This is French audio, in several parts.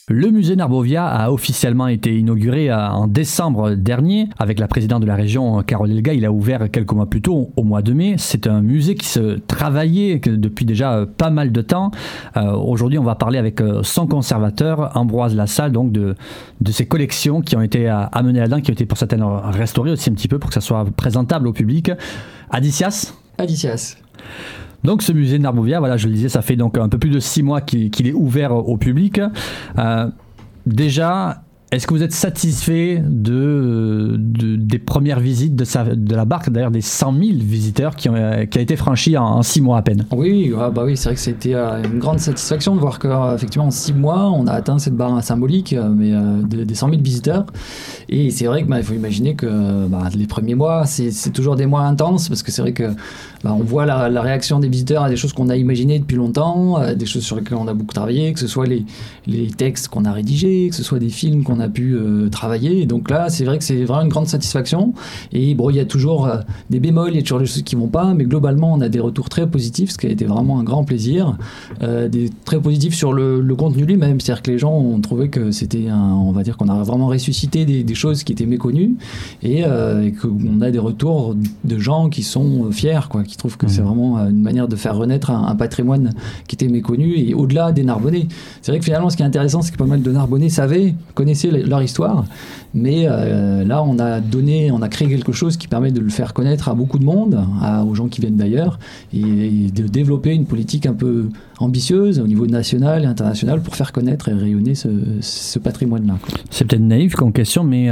Le musée Narbovia a officiellement été inauguré en décembre dernier avec la présidente de la région, Carole Elga. Il a ouvert quelques mois plus tôt, au mois de mai. C'est un musée qui se travaillait depuis déjà pas mal de temps. Aujourd'hui, on va parler avec son conservateur, Ambroise Lassalle, donc de ses collections qui ont été amenées là-dedans, qui ont été pour certaines restaurées aussi un petit peu pour que ça soit présentable au public. Adicias. Donc ce musée de Narbovia, voilà, je le disais, ça fait donc un peu plus de 6 mois qu'il est ouvert au public. Déjà, est-ce que vous êtes satisfait des premières visites de la barque, d'ailleurs des 100 000 visiteurs qui a été franchi en 6 mois à peine? Oui, c'est vrai que c'était une grande satisfaction de voir qu'effectivement en 6 mois, on a atteint cette barre symbolique des 100 000 visiteurs. Et c'est vrai qu'il faut imaginer que les premiers mois, c'est toujours des mois intenses, parce que c'est vrai que on voit la réaction des visiteurs à des choses qu'on a imaginées depuis longtemps, des choses sur lesquelles on a beaucoup travaillé, que ce soit les textes qu'on a rédigés, que ce soit des films qu'on a pu travailler. Et donc là, c'est vrai que c'est vraiment une grande satisfaction. Et bon, il y a toujours des bémols, il y a toujours des choses qui ne vont pas, mais globalement, on a des retours très positifs, ce qui a été vraiment un grand plaisir. Très positifs sur le contenu lui-même, c'est-à-dire que les gens ont trouvé que c'était on va dire qu'on a vraiment ressuscité des choses qui étaient méconnues et qu'on a des retours de gens qui sont fiers, qui trouvent que c'est vraiment une manière de faire renaître un patrimoine qui était méconnu et au-delà des Narbonnais. C'est vrai que finalement, ce qui est intéressant, c'est que pas mal de Narbonnais connaissaient leur histoire, mais là, on a créé quelque chose qui permet de le faire connaître à beaucoup de monde, aux gens qui viennent d'ailleurs, et de développer une politique un peu ambitieuse au niveau national et international pour faire connaître et rayonner ce patrimoine-là. C'est peut-être naïf comme question, mais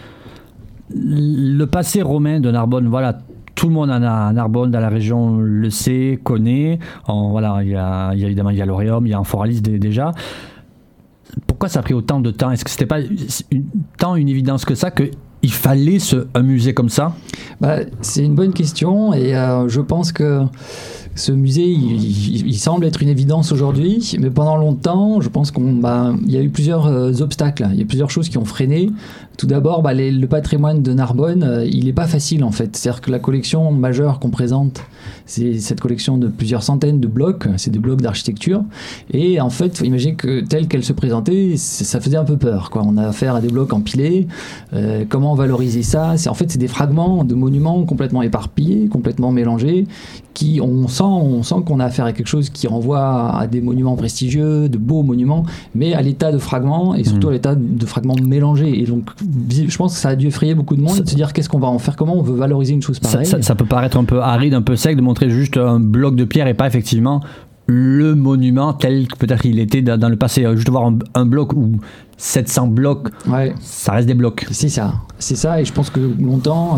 le passé romain de Narbonne, voilà, tout le monde en a à Narbonne, dans la région, le sait, connaît. Évidemment, il y a l'Auréum, il y a Amphoralis déjà. Pourquoi ça a pris autant de temps? Est-ce que c'était pas tant une évidence que ça qu'il fallait un musée comme ça? C'est une bonne question et je pense que ce musée, il semble être une évidence aujourd'hui, mais pendant longtemps, je pense qu'il y a eu plusieurs obstacles. Il y a plusieurs choses qui ont freiné. Tout d'abord, le patrimoine de Narbonne, il n'est pas facile en fait. C'est-à-dire que la collection majeure qu'on présente, c'est cette collection de plusieurs centaines de blocs, c'est des blocs d'architecture. Et en fait, il faut imaginer que telle qu'elle se présentait, ça faisait un peu peur, On a affaire à des blocs empilés. Comment valoriser ça? C'est des fragments de monuments complètement éparpillés, complètement mélangés, on sent qu'on a affaire à quelque chose qui renvoie à des monuments prestigieux, de beaux monuments, mais à l'état de fragments et surtout à l'état de fragments mélangés. Et donc, je pense que ça a dû effrayer beaucoup de monde de se dire qu'est-ce qu'on va en faire, comment on veut valoriser une chose pareille. Ça peut paraître un peu aride, un peu sec de montrer juste un bloc de pierre et pas effectivement le monument tel que peut-être il était dans le passé. Juste voir un bloc ou 700 blocs, ça reste des blocs. C'est ça, et je pense que longtemps,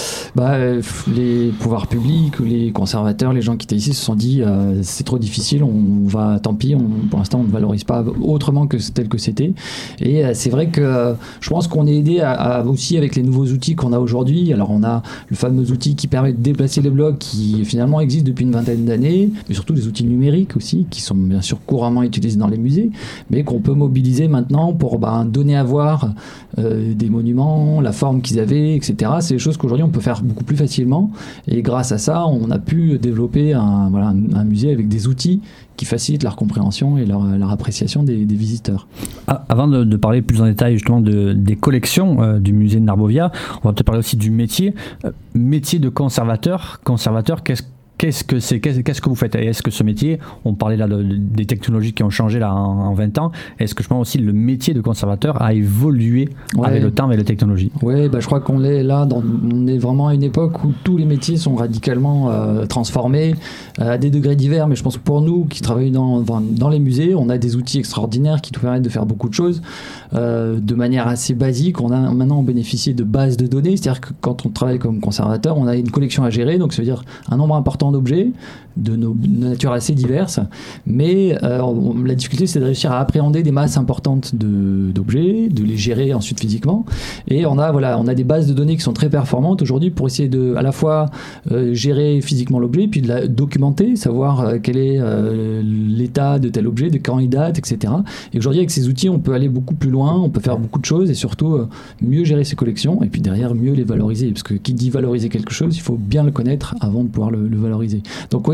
les pouvoirs publics, les conservateurs, les gens qui étaient ici se sont dit c'est trop difficile, tant pis, pour l'instant on ne valorise pas autrement que tel que c'était. Et c'est vrai que je pense qu'on est aidé aussi avec les nouveaux outils qu'on a aujourd'hui. Alors on a le fameux outil qui permet de déplacer les blocs qui finalement existe depuis une vingtaine d'années, mais surtout des outils numériques aussi qui sont bien sûr couramment utilisés dans les musées, mais qu'on peut mobiliser maintenant pour donner à voir des monuments, la forme qu'ils avaient, etc. C'est des choses qu'aujourd'hui on peut faire beaucoup plus facilement, et grâce à ça on a pu développer un musée avec des outils qui facilitent leur compréhension et leur appréciation des visiteurs. Avant de parler plus en détail justement des collections du musée de Narbovia, on va peut-être parler aussi du métier de conservateur, qu'est-ce que vous faites? Et est-ce que ce métier, on parlait là des technologies qui ont changé là en 20 ans, est-ce que je pense aussi le métier de conservateur a évolué avec le temps, avec la technologie? Oui, je crois qu'on est là, on est vraiment à une époque où tous les métiers sont radicalement transformés à des degrés divers, mais je pense que pour nous qui travaillons dans les musées, on a des outils extraordinaires qui nous permettent de faire beaucoup de choses de manière assez basique. Maintenant on bénéficie de bases de données, c'est-à-dire que quand on travaille comme conservateur, on a une collection à gérer, donc ça veut dire un nombre important d'objets de nature assez diverses, mais la difficulté c'est de réussir à appréhender des masses importantes d'objets, de les gérer ensuite physiquement, et on a des bases de données qui sont très performantes aujourd'hui pour essayer de à la fois gérer physiquement l'objet, puis de la documenter, savoir quel est l'état de tel objet, de quand il date, etc. Et aujourd'hui avec ces outils on peut aller beaucoup plus loin, on peut faire beaucoup de choses et surtout mieux gérer ses collections, et puis derrière mieux les valoriser, parce que qui dit valoriser quelque chose, il faut bien le connaître avant de pouvoir le valoriser. Donc oui,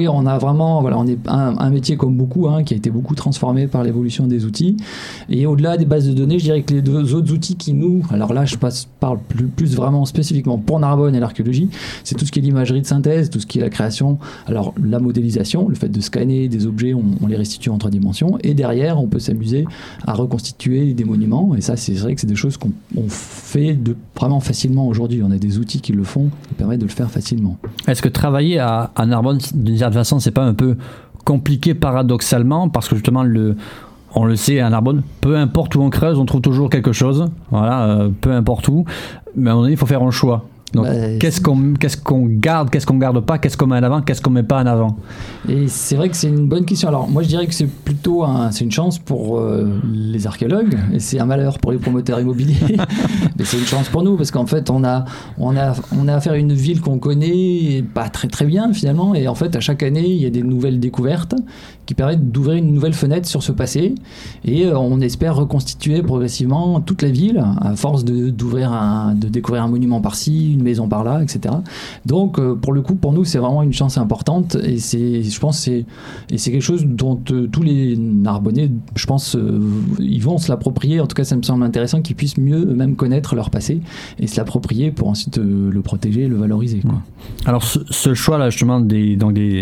on a vraiment, on est un métier comme beaucoup, qui a été beaucoup transformé par l'évolution des outils. Et au-delà des bases de données, je dirais que les deux autres outils qui alors là, je parle plus vraiment spécifiquement pour Narbonne et l'archéologie, c'est tout ce qui est l'imagerie de synthèse, tout ce qui est la création, alors la modélisation, le fait de scanner des objets, on les restitue en 3 dimensions, et derrière, on peut s'amuser à reconstituer des monuments, et ça, c'est vrai que c'est des choses qu'on fait vraiment facilement aujourd'hui. On a des outils qui le font, qui permettent de le faire facilement. Est-ce que travailler à Narbonne, d'une certaine façon, c'est pas un peu compliqué paradoxalement, parce que justement, on le sait, à Narbonne, peu importe où on creuse, on trouve toujours quelque chose, peu importe où, mais à un moment donné, il faut faire un choix. Donc, qu'est-ce qu'on garde, qu'est-ce qu'on garde pas, qu'est-ce qu'on met en avant, qu'est-ce qu'on met pas en avant? Et c'est vrai que c'est une bonne question. Alors, moi, je dirais que c'est plutôt c'est une chance pour les archéologues, et c'est un malheur pour les promoteurs immobiliers. Mais c'est une chance pour nous, parce qu'en fait, on a affaire à une ville qu'on connaît pas très très bien finalement, et en fait, à chaque année, il y a des nouvelles découvertes qui permettent d'ouvrir une nouvelle fenêtre sur ce passé, et on espère reconstituer progressivement toute la ville à force de découvrir un monument par-ci, une maison par-là, etc. Donc, pour le coup, pour nous, c'est vraiment une chance importante, et je pense c'est quelque chose dont tous les Narbonnais, je pense, ils vont se l'approprier. En tout cas, ça me semble intéressant qu'ils puissent mieux eux-mêmes connaître leur passé et se l'approprier pour ensuite le protéger, le valoriser, quoi. Alors, ce choix-là, justement, des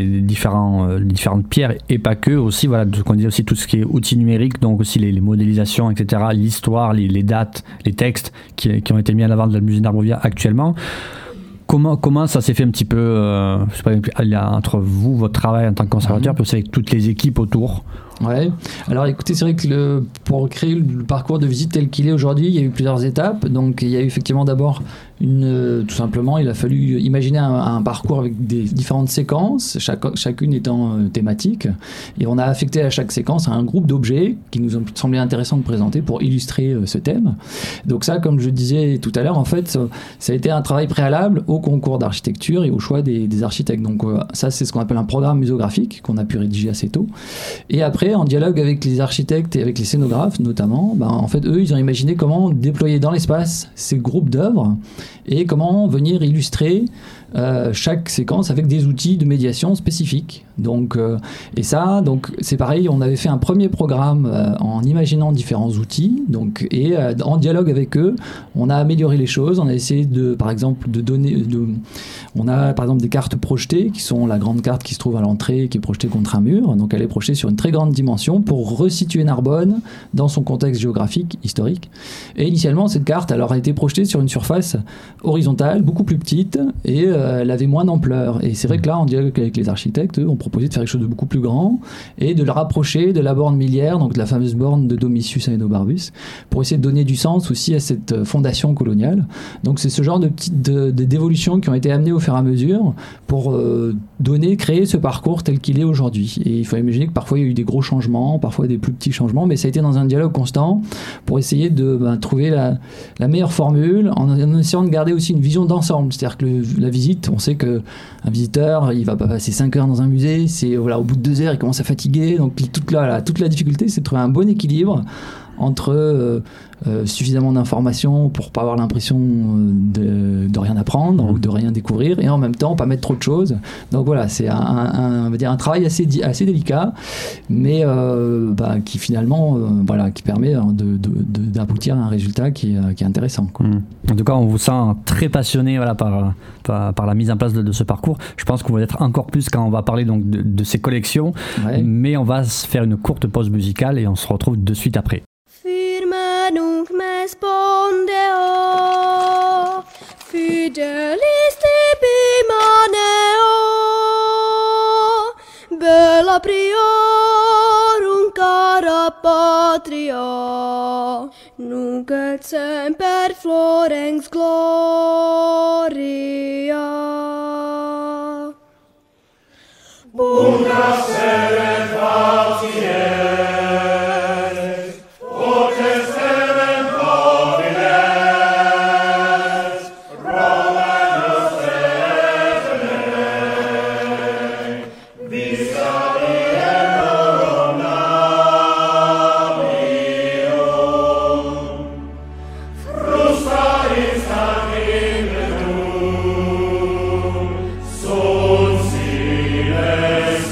différentes pierres, et pas que, aussi, qu'on dit aussi tout ce qui est outils numériques, donc aussi les modélisations, etc., l'histoire, les dates, les textes qui ont été mis en avant dans le musée d'Arbrovia actuellement. Comment ça s'est fait un petit peu, je sais pas, entre vous, votre travail en tant que conservateur, puis aussi avec toutes les équipes autour? Ouais. Alors écoutez, c'est vrai que pour créer le parcours de visite tel qu'il est aujourd'hui, il y a eu plusieurs étapes. Donc il y a eu effectivement d'abord tout simplement, il a fallu imaginer un parcours avec des différentes séquences, chacune étant thématique, et on a affecté à chaque séquence un groupe d'objets qui nous ont semblé intéressant de présenter pour illustrer ce thème. Donc ça, comme je disais tout à l'heure, en fait, ça a été un travail préalable au concours d'architecture et au choix des architectes. Donc ça, c'est ce qu'on appelle un programme muséographique qu'on a pu rédiger assez tôt. Et après, en dialogue avec les architectes et avec les scénographes notamment, en fait, eux, ils ont imaginé comment déployer dans l'espace ces groupes d'œuvres et comment venir illustrer chaque séquence avec des outils de médiation spécifiques. Donc c'est pareil, on avait fait un premier programme en imaginant différents outils, et en dialogue avec eux, on a amélioré les choses. On a essayé par exemple on a par exemple des cartes projetées qui sont la grande carte qui se trouve à l'entrée, qui est projetée contre un mur. Donc elle est projetée sur une très grande dimension pour resituer Narbonne dans son contexte géographique, historique. Et initialement, cette carte a été projetée sur une surface horizontale, beaucoup plus petite, et elle avait moins d'ampleur. Et c'est vrai que là, en dialogue avec les architectes, eux, ont proposé de faire quelque chose de beaucoup plus grand et de le rapprocher de la borne miliaire, donc de la fameuse borne de Domitius Aenobarbus, pour essayer de donner du sens aussi à cette fondation coloniale. Donc c'est ce genre d'évolutions qui ont été amenées au fur et à mesure pour créer ce parcours tel qu'il est aujourd'hui. Et il faut imaginer que parfois il y a eu des gros changements, parfois des plus petits changements, mais ça a été dans un dialogue constant pour essayer de trouver la meilleure formule en essayant de garder aussi une vision d'ensemble. C'est-à-dire que la visite, on sait qu'un visiteur, il va pas passer 5 heures dans un musée, au bout de 2 heures, il commence à fatiguer. Donc toute la difficulté, c'est de trouver un bon équilibre entre suffisamment d'informations pour pas avoir l'impression de rien apprendre ou de rien découvrir, et en même temps pas mettre trop de choses. Donc voilà, c'est on va dire un travail assez délicat, mais qui finalement qui permet d'aboutir à un résultat qui est intéressant, quoi. En tout cas, on vous sent très passionné par la mise en place de ce parcours. Je pense qu'on va être encore plus quand on va parler donc de ces collections, mais on va se faire une courte pause musicale et on se retrouve de suite après. Nunc me spondeo, fidelis tibi maneo, bella priorum cara patria, nunc et semper florens gloria. Bunga seret faciet, Sunt sine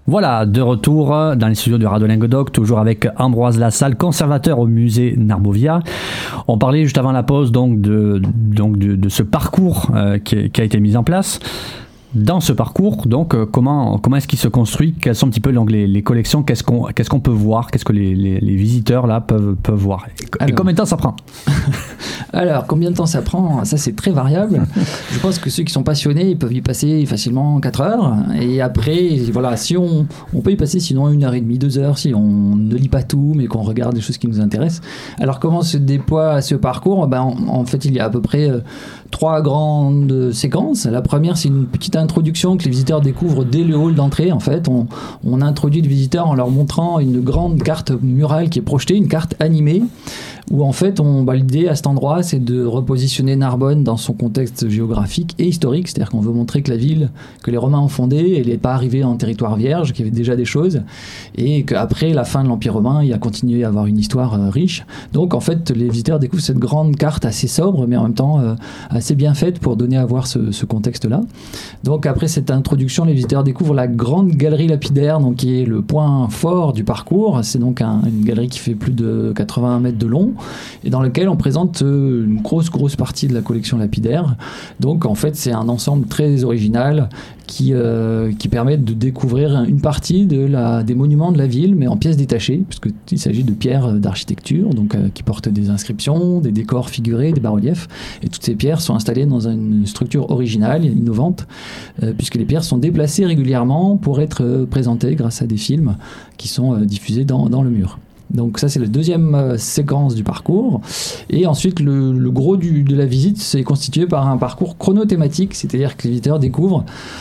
Voilà, de retour dans les studios de Radio Languedoc, toujours avec Ambroise Lassalle, conservateur au musée Narbovia. On parlait juste avant la pause donc de ce parcours qui a été mis en place. Dans ce parcours, donc, comment est-ce qu'il se construit? Quelles sont un petit peu les collections? Qu'est-ce qu'on peut voir? Qu'est-ce que les visiteurs là peuvent voir? Et combien de temps ça prend? Alors, combien de temps ça prend? Ça, c'est très variable. Je pense que ceux qui sont passionnés, ils peuvent y passer facilement 4 heures. Et après, voilà, si on peut y passer sinon 1h30, 2 heures, si on ne lit pas tout, mais qu'on regarde des choses qui nous intéressent. Alors, comment se déploie ce parcours? En fait, il y a à peu près 3 grandes séquences. La première, c'est une petite introduction que les visiteurs découvrent dès le hall d'entrée. En fait, on introduit les visiteurs en leur montrant une grande carte murale qui est projetée, une carte animée, où en fait, l'idée à cet endroit, c'est de repositionner Narbonne dans son contexte géographique et historique. C'est-à-dire qu'on veut montrer que la ville que les Romains ont fondée, elle n'est pas arrivée en territoire vierge, qu'il y avait déjà des choses, et qu'après la fin de l'Empire romain, il a continué à avoir une histoire riche. Donc, en fait, les visiteurs découvrent cette grande carte assez sobre, mais en même temps assez bien faite pour donner à voir ce contexte-là. Donc, après cette introduction, les visiteurs découvrent la grande galerie lapidaire, donc, qui est le point fort du parcours. C'est donc une galerie qui fait plus de 80 mètres de long, et dans laquelle on présente une grosse partie de la collection lapidaire. Donc en fait c'est un ensemble très original qui permet de découvrir une partie des monuments de la ville, mais en pièces détachées, puisqu'il s'agit de pierres d'architecture, donc qui portent des inscriptions, des décors figurés, des bas-reliefs, et toutes ces pierres sont installées dans une structure originale, innovante, puisque les pierres sont déplacées régulièrement pour être présentées grâce à des films qui sont diffusés dans le mur. Donc ça c'est la deuxième séquence du parcours, et ensuite le gros de la visite c'est constitué par un parcours chronothématique, c'est-à-dire que les visiteurs découvrent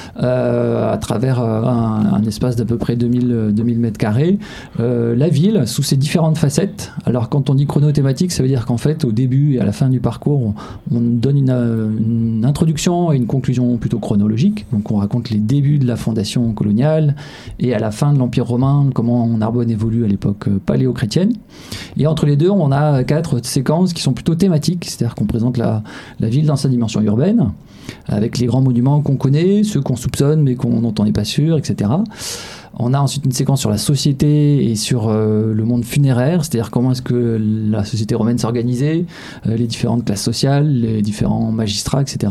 à travers un espace d'à peu près 2000 mètres carrés la ville sous ses différentes facettes. Alors quand on dit chronothématique, ça veut dire qu'en fait au début et à la fin du parcours on donne une introduction et une conclusion plutôt chronologique, donc on raconte les débuts de la fondation coloniale et à la fin de l'Empire romain, comment Narbonne évolue à l'époque paléo-chrétienne. Et entre les deux, on a 4 séquences qui sont plutôt thématiques, c'est-à-dire qu'on présente la ville dans sa dimension urbaine, avec les grands monuments qu'on connaît, ceux qu'on soupçonne mais dont on n'est pas sûr, etc. On a ensuite une séquence sur la société et sur le monde funéraire, c'est-à-dire comment est-ce que la société romaine s'organisait, les différentes classes sociales, les différents magistrats, etc.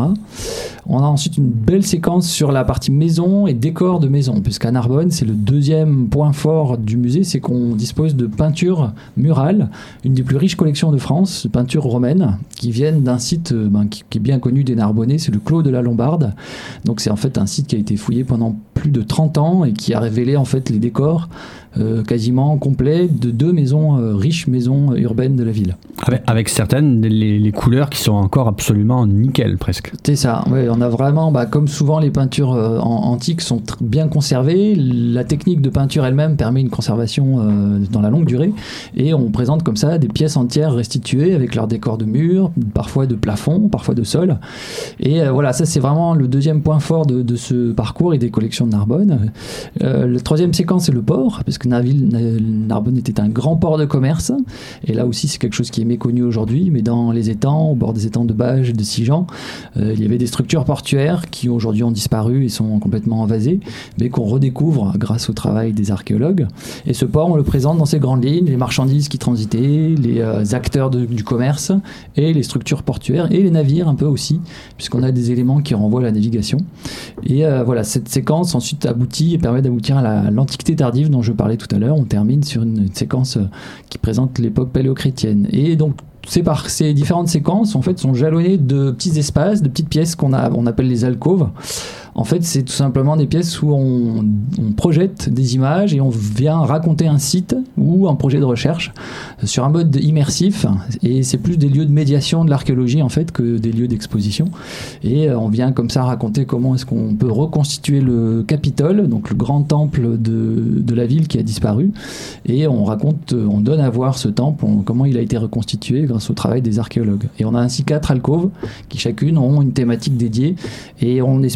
On a ensuite une belle séquence sur la partie maison et décor de maison, puisqu'à Narbonne, c'est le deuxième point fort du musée, c'est qu'on dispose de peintures murales, une des plus riches collections de France, peintures romaines, qui viennent d'un site qui est bien connu des Narbonnais, c'est le Clos de la Lombarde. Donc c'est en fait un site qui a été fouillé pendant plus de 30 ans et qui a révélé en fait les décors quasiment complets de 2 riches maisons urbaines de la ville. Avec certaines, les couleurs qui sont encore absolument nickel presque. C'est ça, ouais, on a vraiment, comme souvent les peintures antiques sont bien conservées, la technique de peinture elle-même permet une conservation dans la longue durée, et on présente comme ça des pièces entières restituées avec leurs décors de murs, parfois de plafond, parfois de sol, et voilà, ça c'est vraiment le deuxième point fort de ce parcours et des collections de Narbonne. La troisième séquence c'est le port, parce que Narbonne était un grand port de commerce, et là aussi c'est quelque chose qui est méconnu aujourd'hui, mais dans les étangs, au bord des étangs de Bages et de Sigean, il y avait des structures portuaires qui aujourd'hui ont disparu et sont complètement envasées, mais qu'on redécouvre grâce au travail des archéologues. Et ce port, on le présente dans ses grandes lignes, les marchandises qui transitaient, les acteurs du commerce, et les structures portuaires, et les navires un peu aussi, puisqu'on a des éléments qui renvoient à la navigation. Et voilà, cette séquence ensuite aboutit et permet d'aboutir à l'Antiquité tardive dont je parlais tout à l'heure. On termine sur une séquence qui présente l'époque paléo-chrétienne. Et donc, ces différentes séquences en fait sont jalonnées de petits espaces, de petites pièces qu'on appelle les alcôves. En fait, c'est tout simplement des pièces où on projette des images et on vient raconter un site ou un projet de recherche sur un mode immersif. Et c'est plus des lieux de médiation de l'archéologie en fait que des lieux d'exposition. Et on vient comme ça raconter comment est-ce qu'on peut reconstituer le Capitole, donc le grand temple de la ville qui a disparu. Et on donne à voir ce temple, comment il a été reconstitué grâce au travail des archéologues. Et on a ainsi 4 alcôves qui chacune ont une thématique dédiée. Et on espère à l'avenir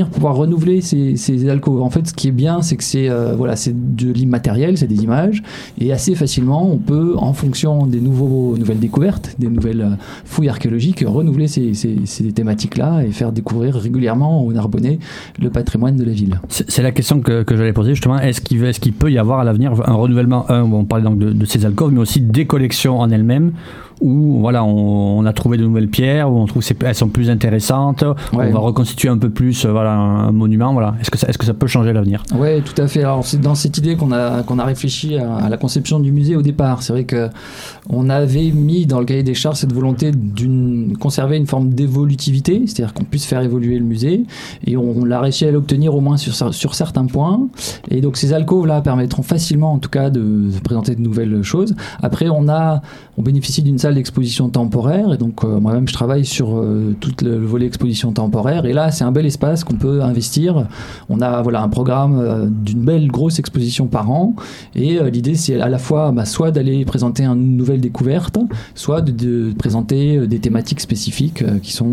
venir pouvoir renouveler ces alcôves. En fait, ce qui est bien, c'est que c'est de l'immatériel, c'est des images, et assez facilement, on peut, en fonction des nouvelles découvertes, des nouvelles fouilles archéologiques, renouveler ces thématiques-là et faire découvrir régulièrement aux Narbonnais le patrimoine de la ville. C'est la question que j'allais poser justement. Est-ce qu'il peut y avoir à l'avenir un renouvellement, on parlait donc de ces alcôves, mais aussi des collections en elles-mêmes, où voilà, on a trouvé de nouvelles pierres, où on trouve qu'elles sont plus intéressantes, on va reconstituer un peu plus un monument. Voilà. Est-ce que ça peut changer à l'avenir ? Oui, tout à fait. Alors, c'est dans cette idée qu'on a réfléchi à la conception du musée au départ. C'est vrai qu'on avait mis dans le cahier des charges cette volonté conserver une forme d'évolutivité, c'est-à-dire qu'on puisse faire évoluer le musée, et on l'a réussi à l'obtenir au moins sur certains points. Et donc ces alcôves-là permettront facilement, en tout cas, de présenter de nouvelles choses. Après, on bénéficie d'une salle d'exposition temporaire, et donc moi-même je travaille sur tout le volet exposition temporaire, et là c'est un bel espace qu'on peut investir. On a un programme d'une belle grosse exposition par an, et l'idée c'est à la fois soit d'aller présenter une nouvelle découverte, soit de présenter des thématiques spécifiques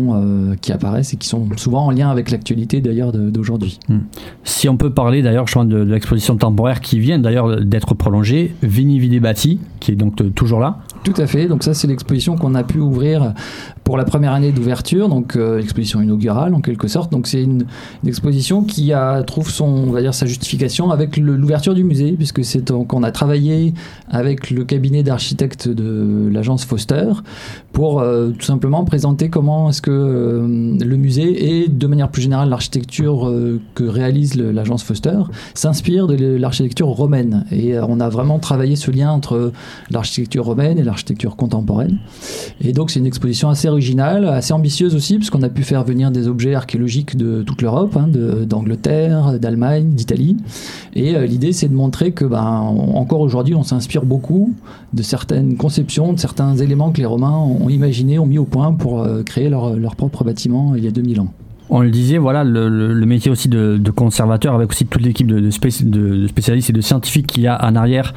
qui apparaissent et qui sont souvent en lien avec l'actualité d'ailleurs d'aujourd'hui. Si on peut parler d'ailleurs de l'exposition temporaire qui vient d'ailleurs d'être prolongée, Vini Vidi Bati, qui est donc toujours là. Tout à fait, donc ça c'est l'exposition qu'on a pu ouvrir pour la première année d'ouverture, donc exposition inaugurale en quelque sorte. Donc c'est une exposition qui trouve sa justification avec l'ouverture du musée, puisque on a travaillé avec le cabinet d'architectes de l'agence Foster pour tout simplement présenter comment est-ce que le musée et de manière plus générale l'architecture que réalise l'agence Foster s'inspire de l'architecture romaine. Et on a vraiment travaillé ce lien entre l'architecture romaine et l'architecture contemporaine. Et donc c'est une exposition assez originale, assez ambitieuse aussi, puisqu'on a pu faire venir des objets archéologiques de toute l'Europe, d'Angleterre, d'Allemagne, d'Italie. Et l'idée c'est de montrer que encore aujourd'hui on s'inspire beaucoup de certaines conceptions, de certains éléments que les Romains ont imaginés, ont mis au point pour créer leur propre bâtiment il y a 2000 ans. On le disait, le métier aussi de conservateur, avec aussi toute l'équipe de spécialistes et de scientifiques qu'il y a en arrière,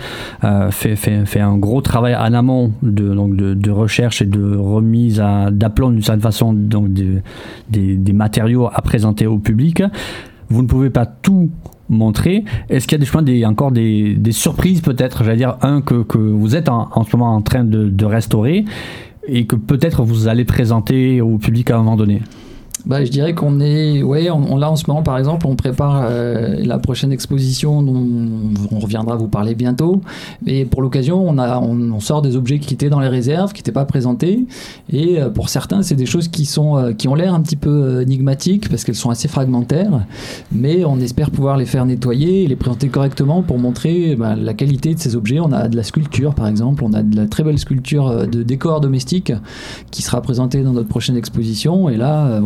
fait un gros travail en amont de recherche et de remise d'aplomb d'une certaine façon, donc des matériaux à présenter au public. Vous ne pouvez pas tout montrer. Est-ce qu'il y a encore des surprises peut-être, que vous êtes en ce moment en train de restaurer et que peut-être vous allez présenter au public à un moment donné ? Je dirais qu'on est... là en ce moment par exemple, on prépare la prochaine exposition dont on reviendra vous parler bientôt. Et pour l'occasion, on sort des objets qui étaient dans les réserves, qui n'étaient pas présentés. Et pour certains, c'est des choses qui ont l'air un petit peu énigmatiques parce qu'elles sont assez fragmentaires. Mais on espère pouvoir les faire nettoyer et les présenter correctement pour montrer la qualité de ces objets. On a de la sculpture par exemple, on a de la très belle sculpture de décor domestique qui sera présentée dans notre prochaine exposition. Et là,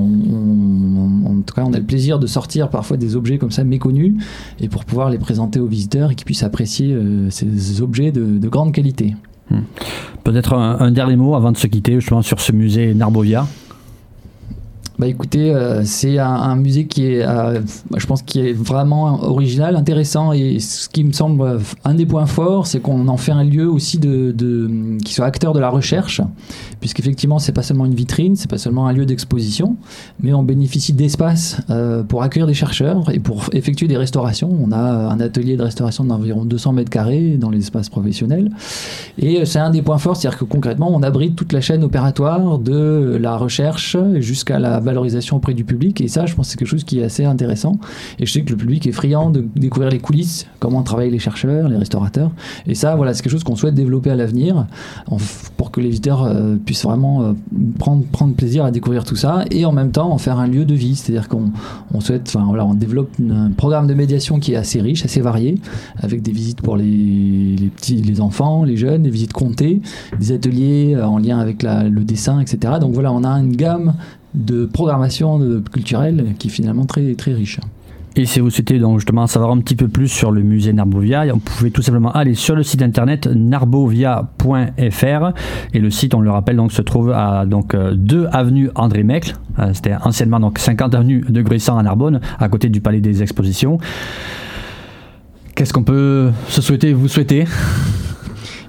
en tout cas, on a le plaisir de sortir parfois des objets comme ça méconnus et pour pouvoir les présenter aux visiteurs et qu'ils puissent apprécier ces objets de grande qualité. Peut-être un dernier mot avant de se quitter justement sur ce musée Narbovia. Écoutez, c'est un musée qui est, je pense, qui est vraiment original, intéressant, et ce qui me semble un des points forts, c'est qu'on en fait un lieu aussi qui soit acteur de la recherche, puisqu'effectivement, c'est pas seulement une vitrine, c'est pas seulement un lieu d'exposition, mais on bénéficie d'espace pour accueillir des chercheurs et pour effectuer des restaurations. On a un atelier de restauration d'environ 200 mètres carrés dans les espaces professionnels, et c'est un des points forts, c'est-à-dire que concrètement, on abrite toute la chaîne opératoire de la recherche jusqu'à la valorisation auprès du public, et ça je pense que c'est quelque chose qui est assez intéressant, et je sais que le public est friand de découvrir les coulisses, comment travaillent les chercheurs, les restaurateurs, et ça c'est quelque chose qu'on souhaite développer à l'avenir pour que les visiteurs puissent vraiment prendre plaisir à découvrir tout ça, et en même temps en faire un lieu de vie, c'est-à-dire qu'on souhaite, on développe un programme de médiation qui est assez riche, assez varié, avec des visites pour les petits, les enfants, les jeunes, des visites comptées, des ateliers en lien avec le dessin, etc. Donc on a une gamme de programmation culturelle qui est finalement très, très riche. Et si vous souhaitez donc justement savoir un petit peu plus sur le musée Narbovia, vous pouvez tout simplement aller sur le site internet narbovia.fr, et le site, on le rappelle, donc se trouve à 2 avenue André Meckle, c'était anciennement 50 avenue de Gruissant à Narbonne, à côté du Palais des Expositions. Qu'est-ce qu'on peut se souhaiter, vous souhaiter ?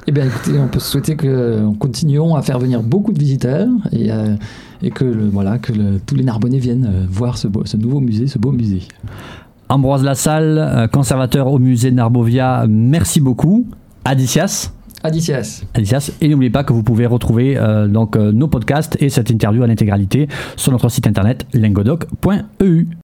Eh bien, écoutez, on peut se souhaiter qu'on continuions à faire venir beaucoup de visiteurs et que tous les Narbonnais viennent voir ce nouveau musée, ce beau musée. Ambroise Lassalle, conservateur au musée de Narbovia, merci beaucoup. Adicias. Et n'oubliez pas que vous pouvez retrouver nos podcasts et cette interview à l'intégralité sur notre site internet lingodoc.eu.